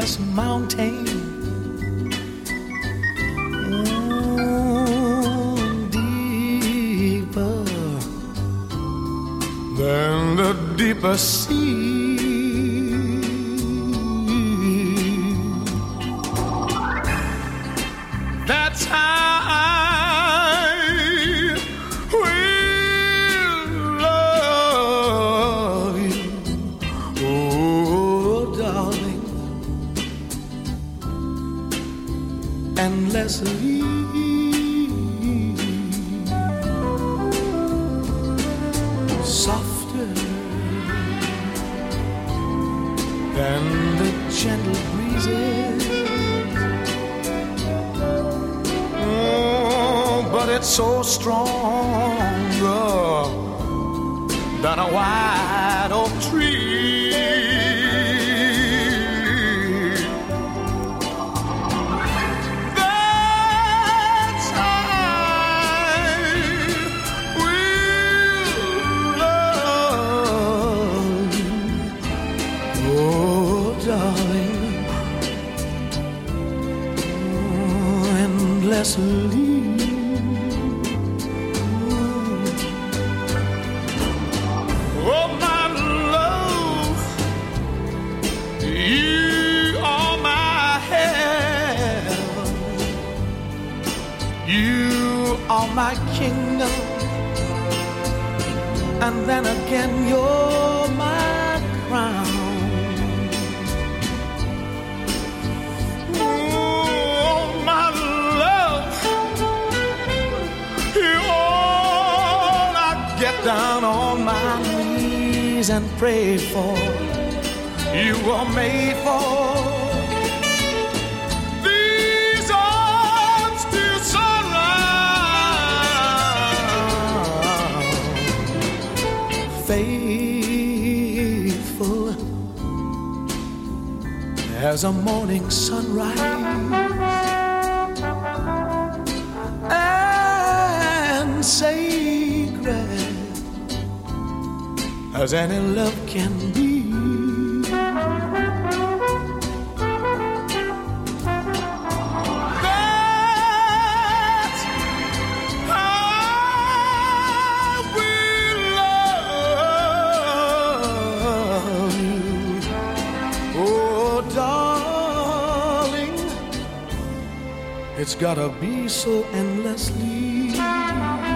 endless mountain, deeper than the deepest sea. That's how I will love you, oh darling, endlessly. Softer than the gentle breezes, but it's so stronger than a white oak tree. That's how I will love you, oh darling, endlessly. My kingdom, and then again you're my crown. Oh, my love, you're all I get down on my knees and pray for. You were made for. Faithful as a morning sunrise, and sacred as any love can be. It's gotta be so endlessly.